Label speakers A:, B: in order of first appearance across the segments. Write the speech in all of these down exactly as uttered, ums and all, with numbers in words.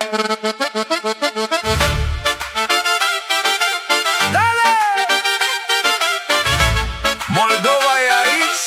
A: Moldova e aici.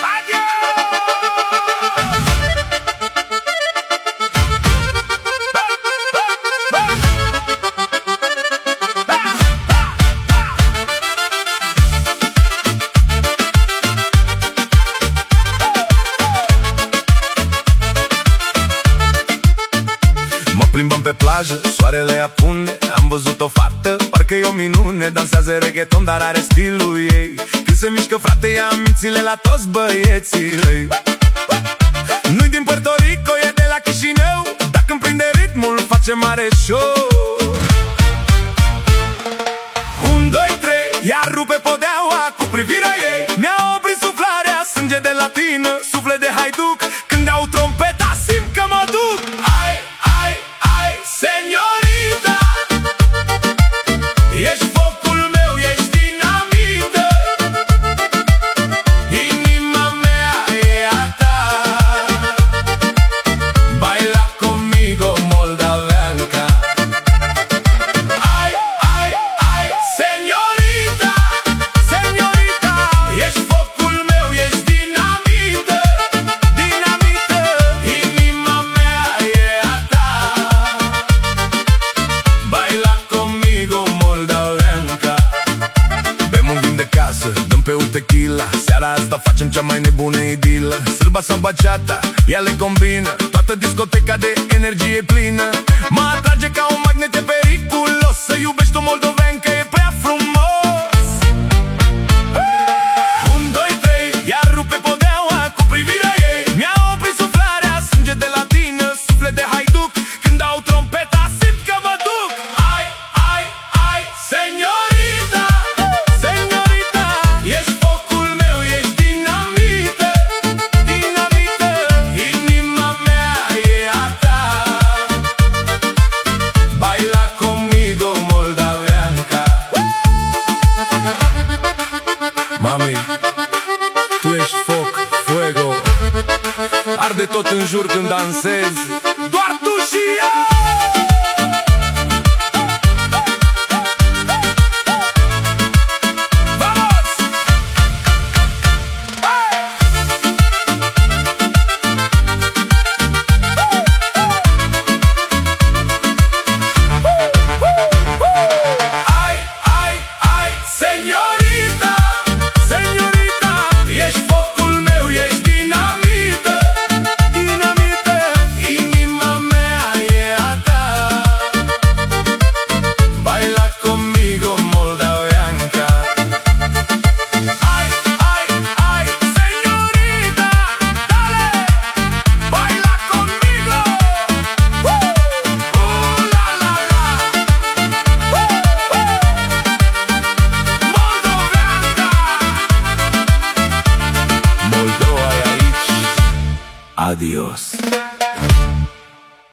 A: Mă plimbăm pe plajă, soarele apune. Am văzut o fată, parcă e o minune. Dansează reggaeton, dar are stilul ei. Când se mișcă, frate, ia mințile la toți băieții ei. Nu-i din Puerto Rico, e de la Chișinău. Dacă îmi prinde ritmul, face mare show. Un, doi, trei, iar rupe podeaua cu privirea ei. Mi-a oprit suflarea, sânge de latină, suflet de haiduc. Când au trompeta, simt că mă duc. Ai, ai, ai, señorita, ești focul meu, ești dinamită. Inima mea e a ta. Baila conmigo, moldaveanca. Ai, ai, ai, señorita, señorita, ești focul meu, ești dinamită. Dinamită, inima mea e a ta. Baila conmigo, moldaveanca. Bem un vin de casă, dăm pe un tequila. Seara asta facem cea mai nebună idilă. Sârba sau baciata, ea le combină. Toată discoteca de energie plină. Mă atrage ca un magnet, e periculos. Să iubești o moldoveancă e prea frumos. Un, doi, trei, iar rupe podeaua cu privirea ei. Mi-a oprit suflarea, sânge de latină, suflet de haiduc. Când au trompeta, simt că mă duc. Ai, ai, ai, señorita, señorita, ești focul meu, ești dinamită. Dinamită, inima mea e a ta. Baila conmigo, moldaveanca. Mami, tu ești foc, fuego. Arde tot în jur când dansezi. Doar tu și eu. Vamos! Ai, ai, ai, señorita, señorita, ești focul meu, ești dinamită. Dinamită, inima mea e a ta. Baila conmigo, moldaveanca. Ai, ai, ai, señorita, dale, baila conmigo. Uh, uh, la, la, la. Uh, uh. Moldoveanca. Moldova e aici. Adios.